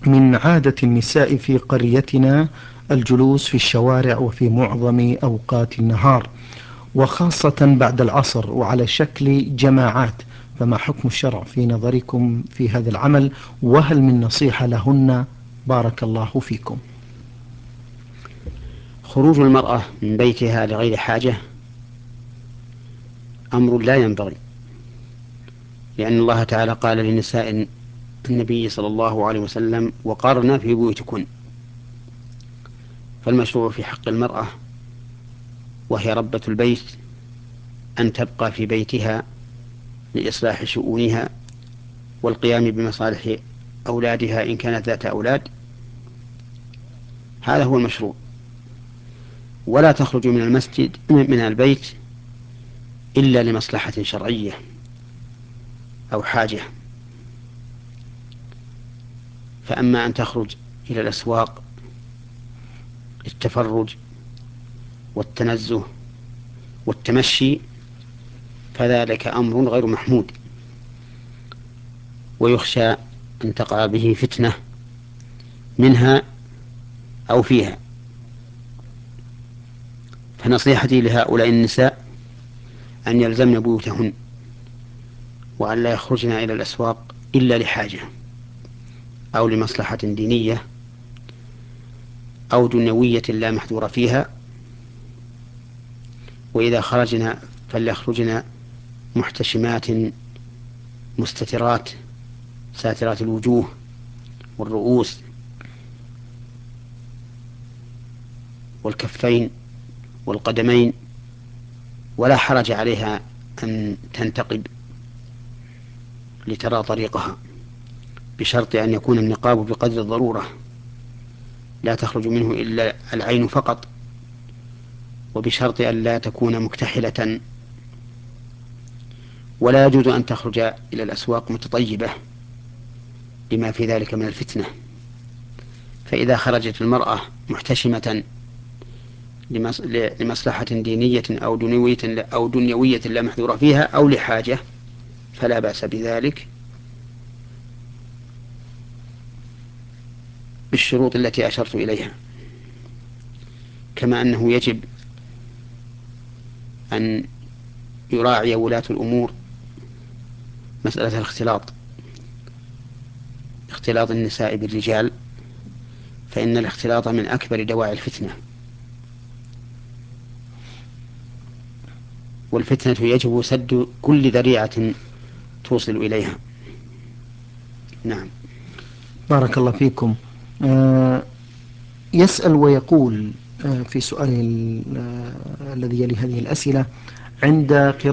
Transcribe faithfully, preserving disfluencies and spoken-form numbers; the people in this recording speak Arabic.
من عادة النساء في قريتنا الجلوس في الشوارع وفي معظم أوقات النهار، وخاصة بعد العصر وعلى شكل جماعات، فما حكم الشرع في نظركم في هذا العمل، وهل من نصيحة لهن؟ بارك الله فيكم. خروج المرأة من بيتها لغير حاجة أمر لا ينبغي، لأن الله تعالى قال للنساء النبي صلى الله عليه وسلم: وقرن في بيوتكن. فالمشروع في حق المرأة وهي ربة البيت أن تبقى في بيتها لإصلاح شؤونها والقيام بمصالح أولادها إن كانت ذات أولاد. هذا هو المشروع. ولا تخرج من المسجد من البيت إلا لمصلحة شرعية أو حاجة. فأما أن تخرج إلى الأسواق للتفرج والتنزه والتمشي فذلك أمر غير محمود، ويخشى أن تقع به فتنة منها أو فيها. فنصيحتي لهؤلاء النساء أن يلزمن بيوتهن، وأن لا يخرجن إلى الأسواق إلا لحاجة أو لمصلحة دينية أو دنيوية لا محذور فيها. وإذا خرجنا فليخرجن محتشمات مستترات ساترات الوجوه والرؤوس والكفين والقدمين، ولا حرج عليها أن تنتقب لترى طريقها، بشرط أن يكون النقاب بقدر الضرورة لا تخرج منه إلا العين فقط، وبشرط أن لا تكون مكتحلة. ولا يجوز أن تخرج إلى الأسواق متطيبة لما في ذلك من الفتنة. فإذا خرجت المرأة محتشمة لمصلحة دينية أو دنيوية أو دنيوية لا محذور فيها أو لحاجة فلا بأس بذلك بالشروط التي أشرت إليها. كما أنه يجب أن يراعي ولاة الأمور مسألة الاختلاط، اختلاط النساء بالرجال، فإن الاختلاط من أكبر دواعي الفتنة، والفتنة يجب سد كل ذريعة توصل إليها. نعم. بارك الله فيكم. آه يسأل ويقول آه في سؤاله آه الذي يلي هذه الأسئلة: عند